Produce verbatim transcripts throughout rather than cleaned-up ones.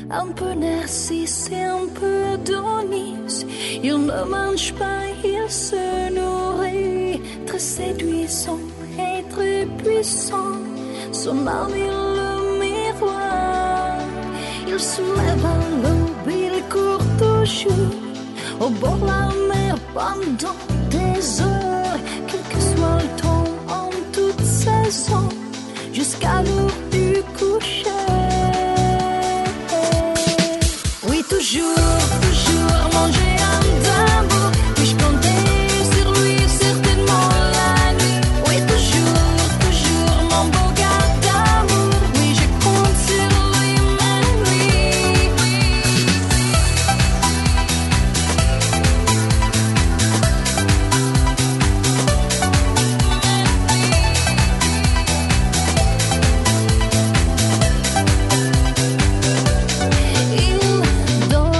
un peu narcisse et un peu Adonis. Il ne mange pas, il se nourrit, très séduisant et très puissant. Son âme est le miroir. Il se lève à l'aube, il court toujours au bord de la mer pendant des heures, quel que soit le temps, en toute saison, jusqu'à l'heure du coucher. Oui, toujours, toujours manger un d'amour. Puis-je compter sur lui certainement la nuit? Oui, toujours, toujours mon beau gars d'amour. Oui, je compte sur lui même nuit. Il dort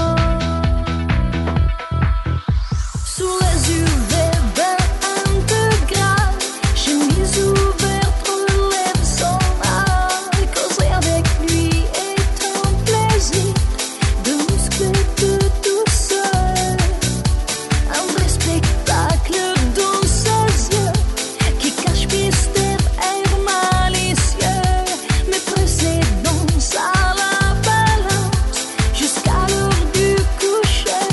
sous les yeux verts intégral, chemise ouverte, relève son âme. Causer avec lui est un plaisir de muscles de douceur. Un vrai spectacle dans ses yeux qui cache mystère et malicieux. Mes précédences à la balance jusqu'à l'heure du coucher.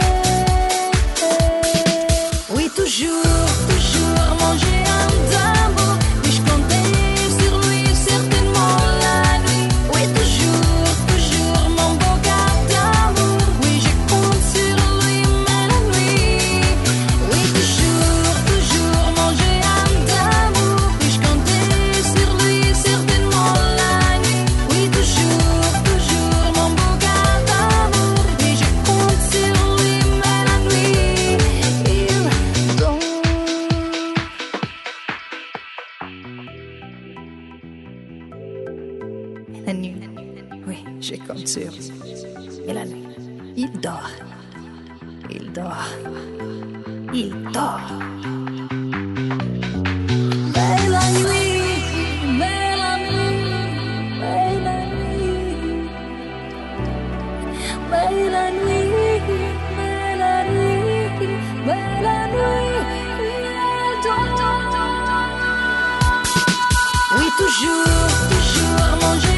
Oui, toujours, toujours manger un d'amour. Puis-je compter sur lui certainement la nuit? Oui, toujours, toujours mon beau gars d'amour. Oui, je compte sur lui même la nuit. Oui, toujours, toujours manger un d'amour. Puis-je compter sur lui certainement la nuit? Oui, toujours, toujours mon beau gars d'amour. Oui, je compte sur lui même la nuit. Il dort. La nuit, oui, je compte sur. Et la nuit, il dort. Il dort. Il dort. Mais la nuit, mais la nuit, mais la nuit, mais la nuit, mais la nuit, mais la nuit, il dort. Oui, toujours, toujours manger